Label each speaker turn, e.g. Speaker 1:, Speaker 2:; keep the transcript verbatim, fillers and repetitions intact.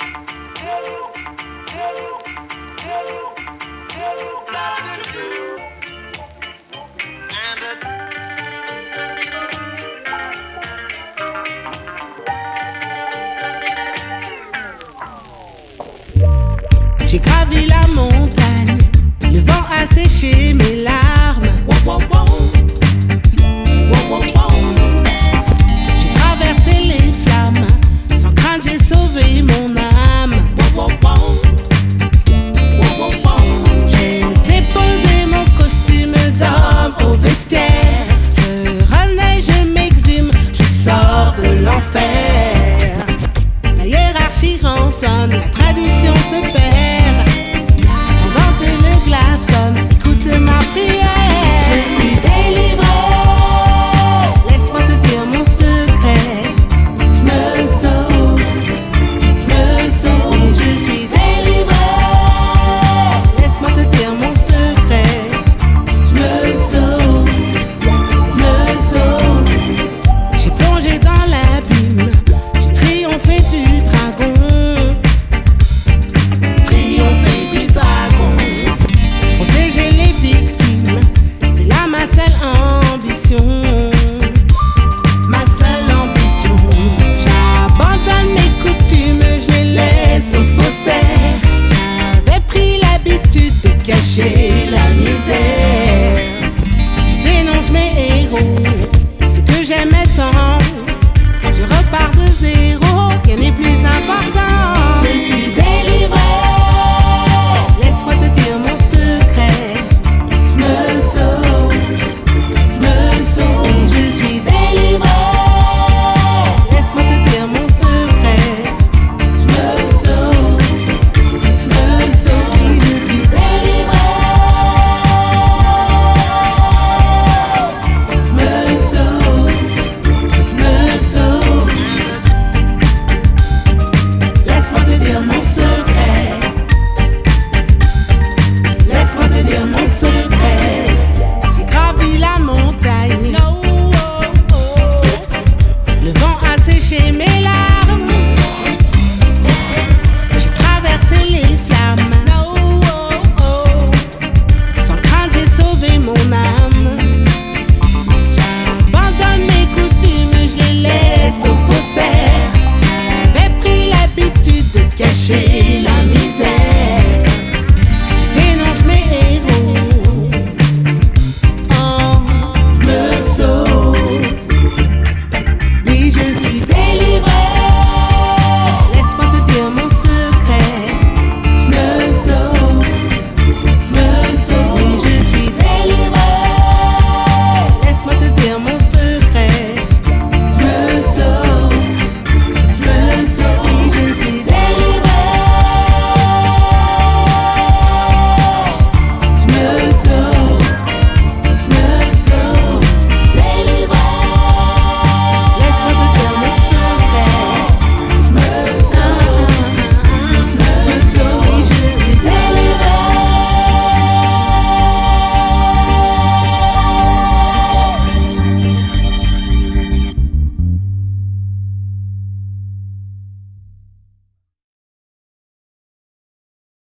Speaker 1: J'ai gravi la montagne, le vent a séché mes larmes. Wow, wow, wow. Wow, wow, wow. J'ai traversé les flammes, sans crainte j'ai sauvé mon âme. Wow, wow, wow. Wow, wow, wow. J'ai déposé mon costume d'homme au vestiaire. Je renais, je m'exhume, je sors de l'enfer. La hiérarchie rançonne, la tradition se perd.